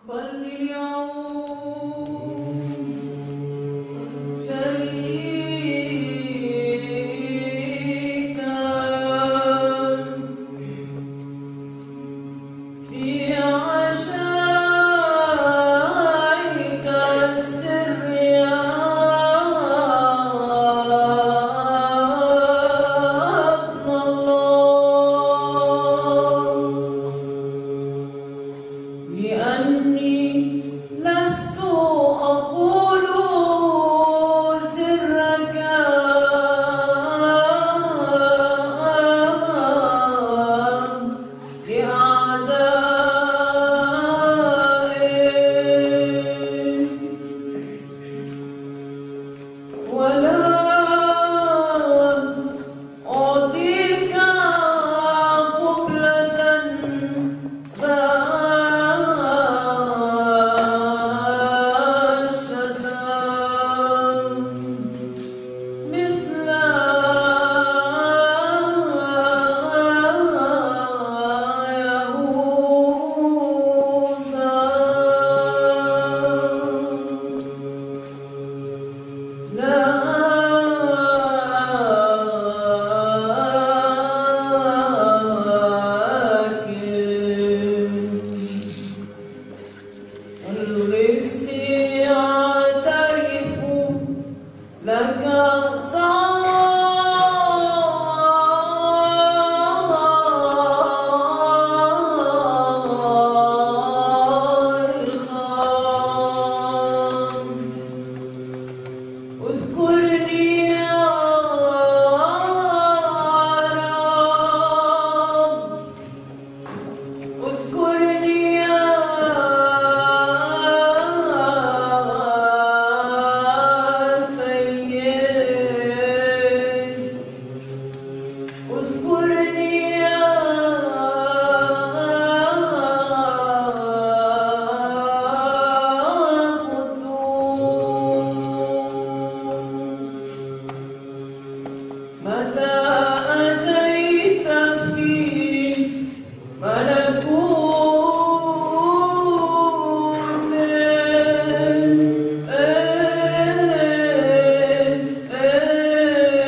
بل اليوم شريكا في عشائك السر يا ابن الله، لأني لست أقول سرك لأعدائي، ولا أعطيك قبلة مثل يهوذا، لكن الغسي يعترف لك صالحا. اذكرني يا رب، اذكرني يا سيد، اذكرني يا قدوس. متى أتيت في ملكوت